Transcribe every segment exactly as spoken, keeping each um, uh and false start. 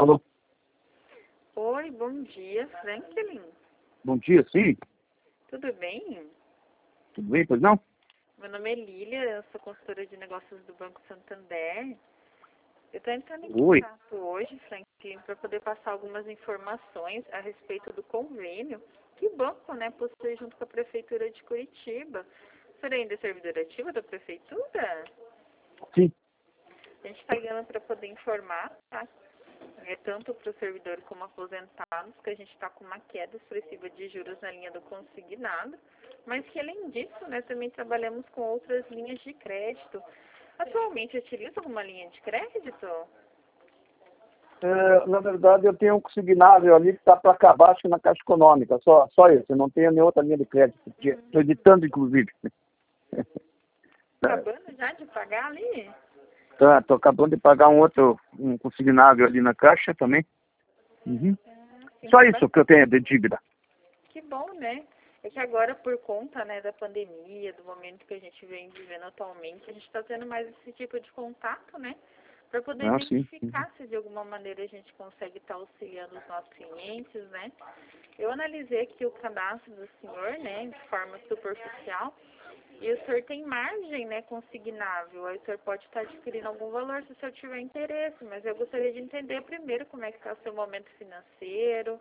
Alô? Oi, bom dia, Franklin. Bom dia, sim. Tudo bem? Tudo bem, pois não? Meu nome é Lília, eu sou consultora de negócios do Banco Santander. Eu estou entrando em Oi. contato hoje, Franklin, para poder passar algumas informações a respeito do convênio que o banco, né, possui junto com a Prefeitura de Curitiba. O senhor ainda é servidor ativo da Prefeitura? Sim. A gente está ligando para poder informar, tá? É, tanto para os servidores como aposentados, que a gente está com uma queda expressiva de juros na linha do consignado, mas que além disso, né, também trabalhamos com outras linhas de crédito. Atualmente, utiliza alguma linha de crédito? É, na verdade, eu tenho um consignável ali que está para acabar, acho que na Caixa Econômica, só, só isso. Eu não tenho nenhuma outra linha de crédito. Estou editando, inclusive. Acabando já de pagar ali? Tá, estou acabando de pagar um outro um consignável ali na Caixa também. Uhum. Sim, Só tá isso que eu tenho de dívida. Que bom, né? É que agora, por conta, né, da pandemia, do momento que a gente vem vivendo atualmente, a gente está tendo mais esse tipo de contato, né? Para poder Ah, sim. identificar se de alguma maneira a gente consegue estar auxiliando os nossos clientes, né? Eu analisei aqui o cadastro do senhor, né, de forma superficial, e o senhor tem margem, né, consignável. Aí o senhor pode estar adquirindo algum valor se o senhor tiver interesse, mas eu gostaria de entender primeiro como é que está o seu momento financeiro.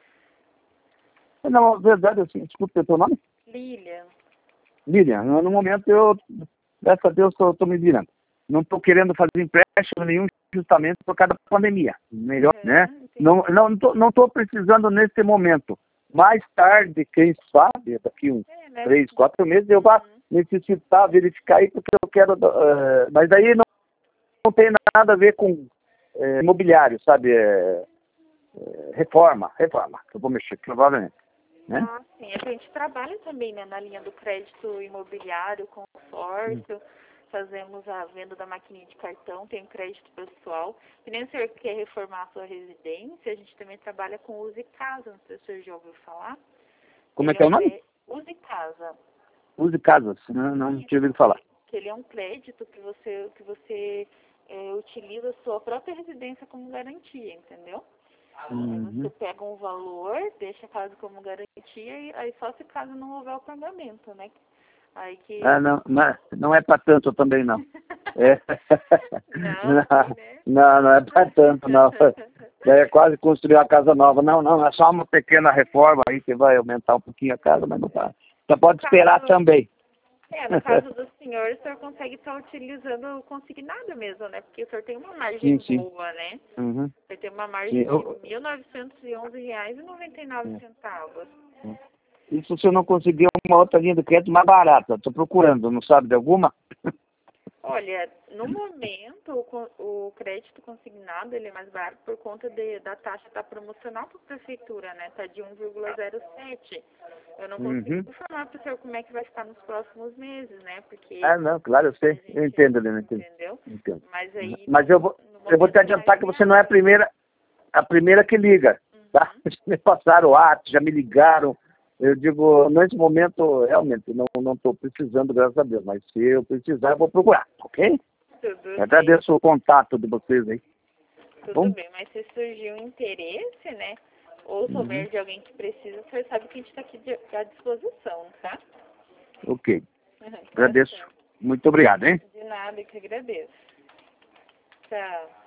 Não, na verdade, assim, desculpe o teu nome? Lilian. Lilian, no no momento eu, graças a Deus, estou me virando. Não estou querendo fazer empréstimo nenhum justamente por causa da pandemia. Melhor, Uhum, né? entendi. Não não estou não tô precisando nesse momento. Mais tarde, quem sabe, daqui uns É, né? três, quatro meses, eu vou necessitar verificar aí, porque eu quero... eh, mas aí não, não tem nada a ver com eh, imobiliário, sabe? Eh, eh, reforma, reforma, que eu vou mexer, provavelmente. Né? Ah, sim. A gente trabalha também, né, na linha do crédito imobiliário, consórcio, fazemos a venda da maquininha de cartão, tem crédito pessoal. Se nem o senhor quer reformar a sua residência, a gente também trabalha com Use Casa, não sei se o senhor já ouviu falar. Como é Ele que é o um nome? cré- Use Casa. Use casas, não, não tinha ouvido falar. Que ele é um crédito que você, que você é, utiliza a sua própria residência como garantia, entendeu? Aí você Uhum. pega um valor, deixa a casa como garantia, e aí só se caso não houver o pagamento, né? Aí que... Ah, não, não é, não é para tanto também, não. É. Não, sim, né? não, não é para tanto, não. É quase construir uma casa nova. Não, não, é só uma pequena reforma aí que vai aumentar um pouquinho a casa, mas não tá. Você pode esperar Caso- também. É, no caso do senhor, o senhor consegue estar utilizando o consignado mesmo, né? Porque o senhor tem uma margem Sim, sim. boa, né? Uhum. Você tem uma Sim. margem de Eu- mil novecentos e onze reais e noventa e nove centavos. E se você não conseguir uma outra linha de crédito mais barata? Estou procurando, não sabe de alguma? Olha, no momento, o, con- o crédito consignado ele é mais barato por conta de, da taxa da promocional para a prefeitura, né? Está de um vírgula zero sete. Eu não consigo Uhum. informar para o senhor como é que vai ficar nos próximos meses, né? Porque Ah, não, claro, eu a sei. gente Eu entendo, Helena, entendo. entendeu? entendo. Mas aí, Mas eu vou, no eu vou te momento, é adiantar mais que você não é a viável. primeira, a primeira que liga, tá? Uhum. Já me passaram o ato, já me ligaram. Eu digo, nesse momento, realmente, não não estou precisando, graças a Deus. Mas se eu precisar, eu vou procurar, ok? Tudo Eu bem, agradeço o contato de vocês aí. Tá tudo bom? bem. Mas se surgir um interesse, né? Ou souber Uhum. de alguém que precisa, o senhor sabe que a gente está aqui de- à disposição, tá? Ok. Tá Agradeço. certo. Muito obrigado, hein? De nada, que agradeço. Tchau.